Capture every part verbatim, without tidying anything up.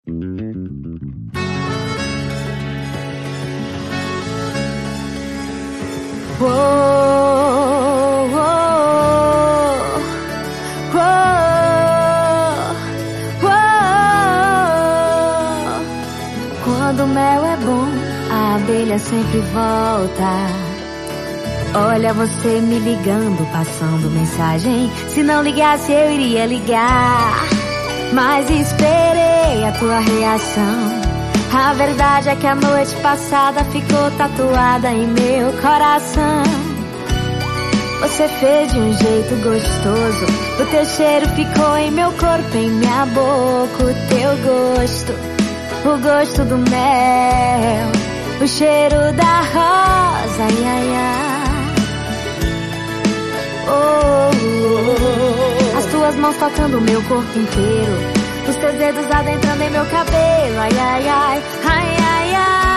Uou, uou, uou, uou. Quando o mel é bom, a abelha sempre volta. Olha você me ligando, passando mensagem. Se não ligasse eu iria ligar, mas esperei a tua reação. A verdade é que a noite passada ficou tatuada em meu coração. Você fez de um jeito gostoso, o teu cheiro ficou em meu corpo, em minha boca. O teu gosto, o gosto do mel, o cheiro da rosa, ai, ai, ai. Oh, oh, oh. As tuas mãos tocando meu corpo inteiro, os teus dedos adentrando em meu cabelo, ai, ai, ai, ai, ai,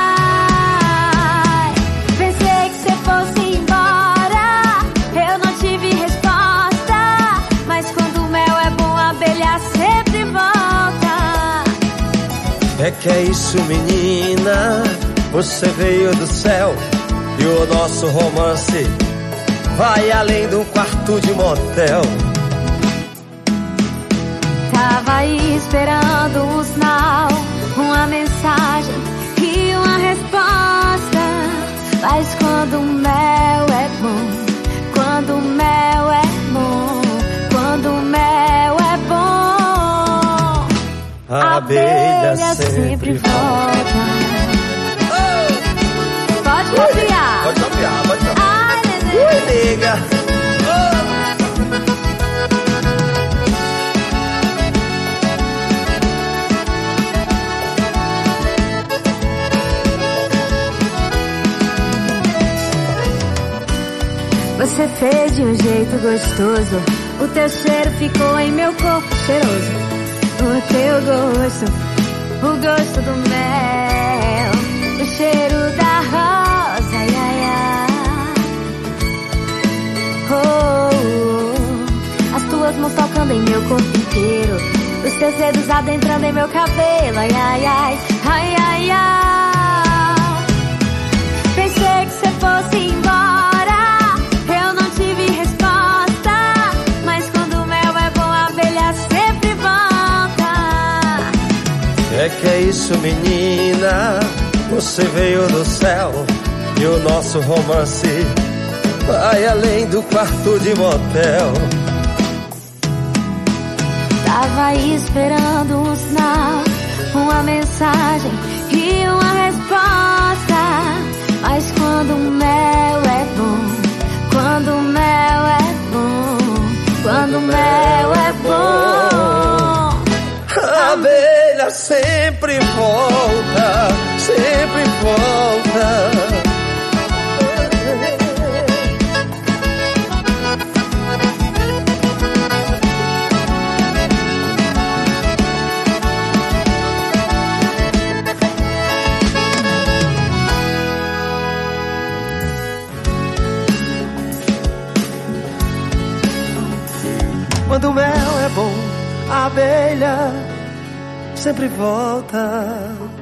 ai. Pensei que você fosse embora, eu não tive resposta, mas quando o mel é bom, a abelha sempre volta. É que é isso, menina, você veio do céu e o nosso romance vai além de um quarto de motel. Tava aí esperando um sinal, uma mensagem e uma resposta. Mas quando o mel é bom, quando o mel é bom, quando o mel é bom, a abelha sempre volta. Pode copiar. Pode copiar, pode copiar. Ai, neném. Ui, nega. Você fez de um jeito gostoso, o teu cheiro ficou em meu corpo cheiroso. O teu gosto, o gosto do mel, o cheiro da rosa, ai, ai, ai. Oh, oh, oh. As tuas mãos tocando em meu corpo inteiro, os teus dedos adentrando em meu cabelo, ai, ai, ai, ai, ai, ai. Pensei que você fosse embora, é que é isso, menina, você veio do céu e o nosso romance vai além do quarto de motel. Tava aí esperando um sinal, uma mensagem e uma resposta. Mas quando o mel é bom, quando o mel é bom, quando o mel é bom, a abelha sempre volta, sempre volta. Quando o mel é bom, a abelha sempre volta.